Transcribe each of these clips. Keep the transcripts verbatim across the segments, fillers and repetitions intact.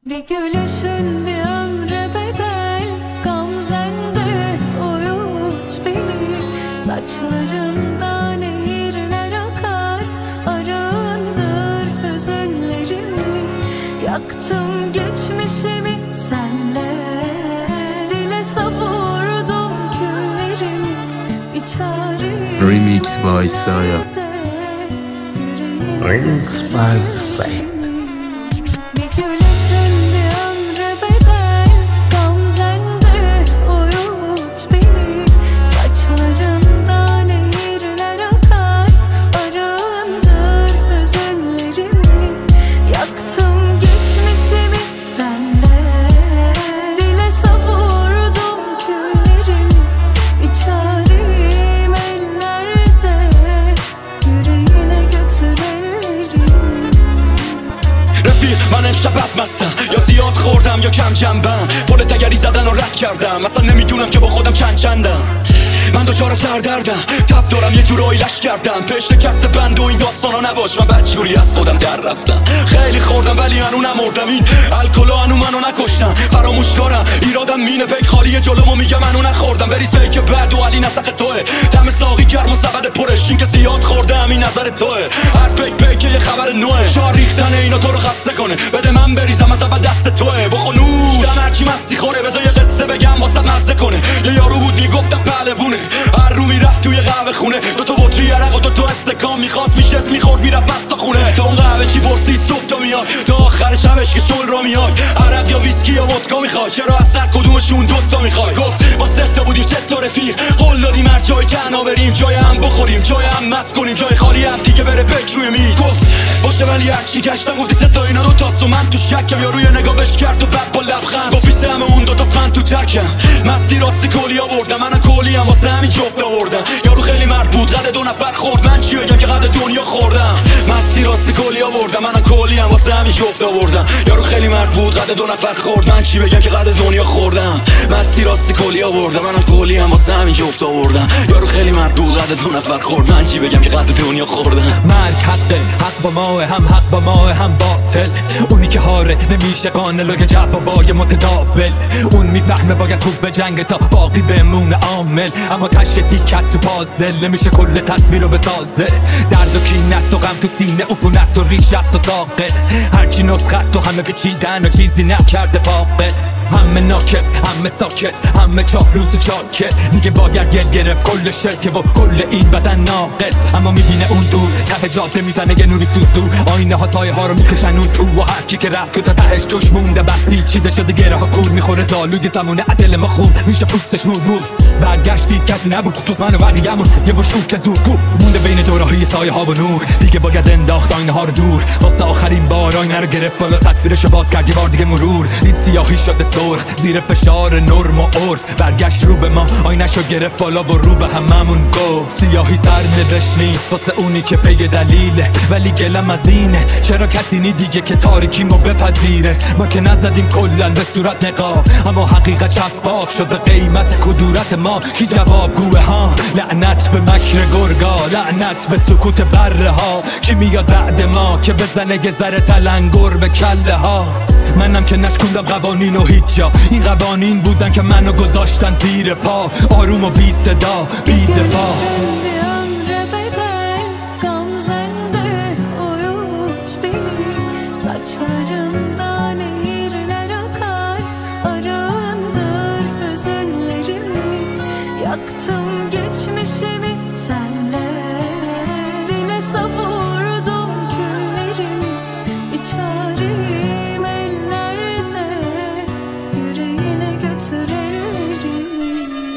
Bir gülüşün bir ömre bedel, gamzende uyut beni. Saçlarında nehirler akar, arındır hüzünlerimi. Yaktım geçmişimi senle, dile savurdum küllerimi. Bir çare Remix by Saya. Remix by Saya. من امشب بدمستم، یا زیاد خوردم یا کم جنبم. پل تگری زدن و رد کردم، اصلا نمیدونم که با خودم چند چندم. من دوچار سردردم، تب دارم یه جورایی لش کردم. پشت کست بند و این داستانا نباش، من بدجوری از خودم در رفتم. خیلی خوردم ولی منو نمردم، این الکلا هنو منو نکشتم. فراموش کارم ایرادم مینه، پیک خالی جلومو میگه منو نخوردم. بری سیک بد و علی نسخ توه، دم ساقی گرم و سبد پرش. این که زیاد خوردم این نظر توه، هر پیک پیک یه خبر نوه. شار ریختن اینا تو رو خسته کنه، بده من بریزم از اول دست توه. بخو نوش دم هرچی مستی خوره، بذار یه قصه بگم واسه مزه کنه. یه یارو بود میگفتم پهلوونه، هر رو میرفت توی قهوه خونه. دو تا بطری عرق و دو تا استکان میخواست میشست میخورد میرفت مست تا خونه. تو اون قهوه چی پرسید صبح تا میای، تا آخر شبش که شل رو میای. عرق یا ویسکی یا ودکا میخوای، چرا از سر کدومشون دوتا میخوای؟ گفت با سه تا بودیم سه تا رفیق، قول دادیم هر جای تنها بریم. جای هم بخوریم، جای هم مست کنیم، جای خالی هم دیگه بره بک روی میز. گفت باشه ولی هرچی گشتم گفتی سه تا اینا دو تاست و من تو شکم. یا روی نگاهش کرد و بعد با لبخند گفتی سهم اون دو تاست من تو تکم. مستی راستی کلی آوردم، من کلی هم واسه همین جفت آوردم. یارو خیلی مرد بود، قد دو نفر خورد. من چی بگم که قد دنیا خوردم. مستی راستی کلی آوردم، من کلی هم واسه همین جفت آوردم. یارو خیلی مرد بود، قد دو نفر خورد. من چی بگم که قد دنیا خوردم. مستی راستی کلی آوردم، من کلی هم واسه همین جفت آوردم. یارو خیلی مرد بود، قد دو نفر خورد. من چی بگم که قد دنیا خوردم. مرگ حقه، حق با ماه، هم حق با ماه هم باطل. اونی که هاره نمیشه قانلو که جوابای متداول. اون میفهمه باید خوب به جنگ تا باقی بمونه عامل. اما تشه تیک از تو پازل، نمیشه کل تصویر رو بسازه. درد و کین است و غم تو سینه، عفونت و ریش است و ساقه. هرچی نسخه است و همه پیچیدن و چیزی نکرده فاقه. همه ناکس، همه ساکت، همه چاپلوس و چاکت. دیگه باید گل گرفت کل شرکه و کل این بدن ناقد. اما میبینه اون دور ته جاده میزنه یه نوری سوسو. آینه ها سایه ها رو میکشن اون تو، و هرکی که رفت تو تا تهش توش مونده. بس پیچیده شده گره ها کور میخوره زالوی زمونه عدل ما خون میشه پوستش مور مور. برگشتی کسی نبود جز من و بقیه‌مون، یه مشروع که زور گو مونده بین دوره‌های سایه ها و نور. دیگه باید انداخت آینه ها رو دور، واسه آخرین بار آینه رو گرفت بالا، تصویرشو باز کرد یه بار دیگه مرور. دید سیاهی شده سرخ زیر فشار نرم و عرف. برگشت رو به ما، آینه‌شو گرفت بالا و رو به هممون گفت سیاهی سرنوشت نیست واسه اونی که پی دلیله. ولی گلم از اینه چرا کسی نی دیگه که تاریکیمو بپذیره. ما که نزدیم کلن به صورت نقاب، اما حقیقت شفاف شد به قیمت کدورت ما. کی جواب گوه ها؟ لعنت به مکر گرگا، لعنت به سکوت بره ها. کی میاد بعد ما که بزنه یه ذره تلنگر به کله ها؟ منم که نشکوندم قوانین و هیچ جا، این قوانین بودن که منو گذاشتن زیر پا. آروم و بی صدا بی دفاع. Saçlarımda nehirler akar, arındır hüzünlerimi. Yaktım geçmişimi senle, dile savurdum küllerimi. Bir çarem ellerde, yüreğine götür ellerimi.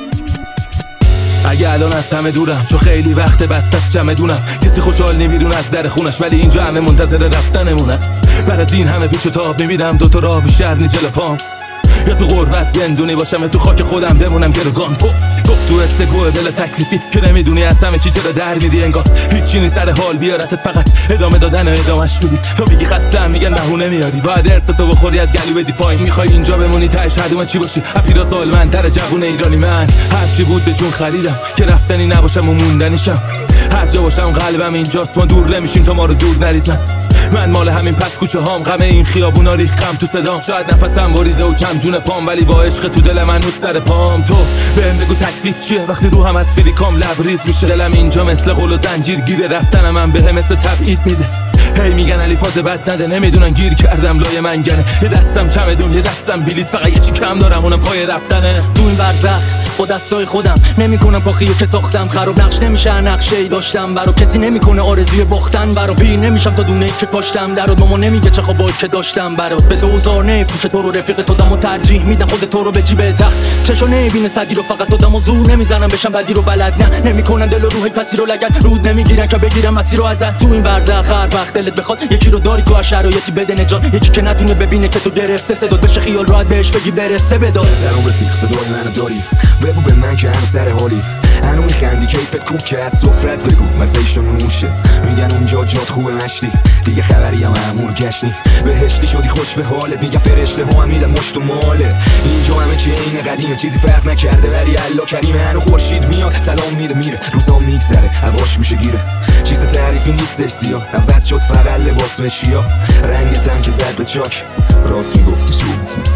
اگه الان از همه دورم چون خیلی وقت بست از چمدونم. کسی خوشحال نمیدونه از در خونش، ولی اینجا همه منتظر رفتنمونن. بعد از این همه پیچ و تاب میبینم دوتا راه بیشتر نی جلو پام. یا تو غربت زندونی باشم، تو خاک خودم بمونم گروگان. پف گفت تو استگوه بلا تکلیفی که نمیدونی از همه چی چرا در میدی. انگار هیچی نیست سر حال بیارتت، فقط ادامه دادن و ادامش میدی. تو میگی خستم میگن بهونه میاری، باید ارستو بخوری از گلو بدی پایین. میخوای اینجا بمونی تهش هدومه چی باشی؟ اپیرا سالمندتر جوون ایرانی. من هرچی بود به جون خریدم که رفتنی نباشم و موندنیشم. هر جا باشم قلبم اینجاست، ما دور نمیشیم تا ما رو دور نریزن. من مال همین پس کوچه هام، غم این خیابونا ریختم تو صدام. شاید نفسم بریده و کم جون پام، ولی با عشق تو دل من نوست سر پام. تو بهم بگو تکلیف چیه وقتی روحم از فریکام لبریز میشه. دلم اینجا مثل قل و زنجیر گیره، رفتن من به مثل تبعید میده. هی میگن علی فاز بد نده، نمیدونن گیر کردم لای منگنه. یه دستم چمدون یه دستم بلیط، فقط یه چی کم دارم اونم پای رفتنه. تو این برزخ با دستای خودم نمیکنم پاخیو که ساختم، خراب نقش نمیشه نقشه ای داشتم برا کسی نمیکنه آرزوی باختن برا. پیر نمیشم تا دونه ای که پاشتم درات، ماما نمیگه چه خوابایی که داشتم برات. به دوزار نفروش تو رو رفیق تو دمو ترجیح میدن خود تو رو به جیب ته. چشا نمیبینه صدی رو فقط تو دمو زور نمیزنم بشم بدی رو بلد نه. نمیکنن دل و روح کسی رو لگد رود نمیگیرن که بگیرم مسیر رو ازت. تو این برزخ هر وقت دلت بخواد یکی رو داری تو هر شرایطی بده نجات، یکی که نتونه ببینه که تو گرفته صدات بشه خیال راحت بهش بگی برسه بداد. سلام رفیق صدای منو داری، بگو به من که هم سر حالی. هنو میخندی کیفت کوب که از سفرت بگو مزهش نوشه. میگن اونجا جات خوبه مشتی، دیگه خبری هم امور گشنی. بهشتی شدی خوش به حالت، میگن فرشته ها هم میدن مشت و ماله. اینجا همه چی این قدیمه، چیزی فرق نکرده ولی الله کریمه. هنو خورشید میاد سلام میده میره، روزا میگذره هواش میشه گیره. چیز تعریفی نیستش سیاه، عوض شد فقط لباس مشیا. رنگت هم که زد به چاک، راست میگفتی چی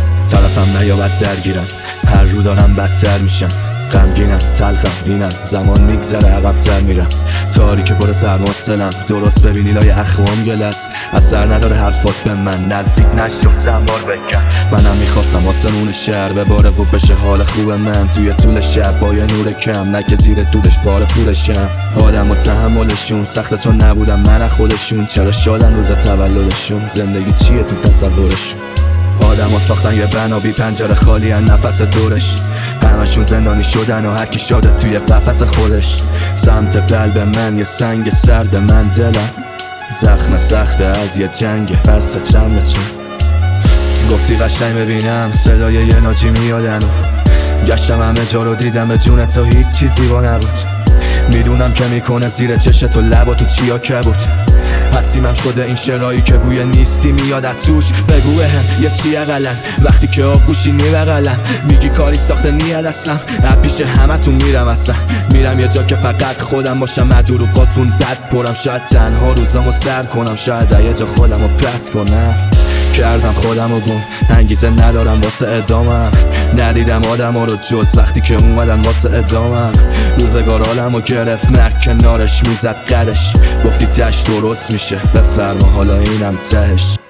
طرفم نیابد درگیرم، هر رو دارم بدتر میشم. غمگینم تلخم اینم، زمان میگذره عقب‌تر میرم. تاریک پر سرماستلم، درست ببینی لای اخوام گلس. اثر نداره حرفات به من، نزدیک نشد چند بار بکن. منم میخواستم آسمون شهر بباره و بشه حال خوب من. توی طول شب با یه نور کم، نه که زیر دودش بار پولشم. آدم و تحملشون سخته چون نبودم من خودشون. چرا شادن روز تولدشون، زندگی چیه تو تصورشون. آدم ها ساختن یه بنا بی پنجره خالی ان نفس دورش. همشون زندانی شدن و هرکی شاده توی قفس خودش. سمت قلب من یه سنگ سرد، من دلم زخم سخته از یه جنگ پس چند چون. گفتی قشنگ ببینم صدای یه ناجی میادن و گشتم همه جا رو دیدم، به جون تو هیچ چیزی با نبود. میدونم که میکنه زیر چشت و لبا تو چیا که بود. حسیمم شده این شرایی که بوی نیستی میاد از توش. بگو هم یه چی اقلن وقتی که آب گوشی میبقلن. میگی کاری ساخته نیاد هستم، از پیش همه تون میرم اصلا. میرم یه جا که فقط خودم باشم، مدروقاتون بد پرم. شاید تنها روزامو سر کنم، شاید یه جا خودمو پرت کنم. کردم خودمو گم، انگیزه ندارم واسه ادامم. ندیدم آدم ها رو جز وقتی که اومدن واسه ادامم. روزگار حالمو گرفت مرگ کنارش میزد قدش. گفتی تش درست میشه، بفرما حالا اینم تهش.